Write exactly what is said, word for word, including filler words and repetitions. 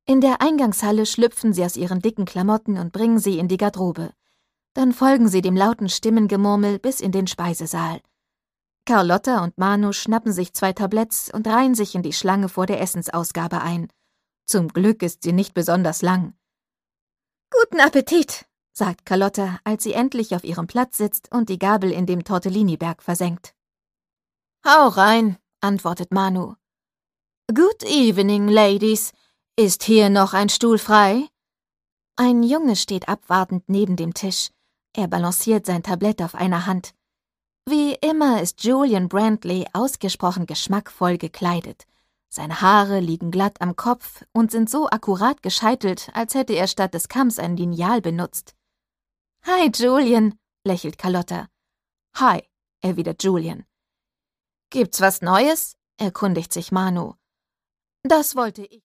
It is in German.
In der Eingangshalle schlüpfen sie aus ihren dicken Klamotten und bringen sie in die Garderobe. Dann folgen sie dem lauten Stimmengemurmel bis in den Speisesaal. Carlotta und Manu schnappen sich zwei Tabletts und reihen sich in die Schlange vor der Essensausgabe ein. Zum Glück ist sie nicht besonders lang. »Guten Appetit«, sagt Carlotta, als sie endlich auf ihrem Platz sitzt und die Gabel in dem Tortellini-Berg versenkt. »Hau rein«, antwortet Manu. »Good evening, ladies. Ist hier noch ein Stuhl frei?« Ein Junge steht abwartend neben dem Tisch. Er balanciert sein Tablett auf einer Hand. Wie immer ist Julian Brantley ausgesprochen geschmackvoll gekleidet. Seine Haare liegen glatt am Kopf und sind so akkurat gescheitelt, als hätte er statt des Kamms ein Lineal benutzt. »Hi, Julian«, lächelt Carlotta. »Hi«, erwidert Julian. »Gibt's was Neues?«, erkundigt sich Manu. »Das wollte ich.«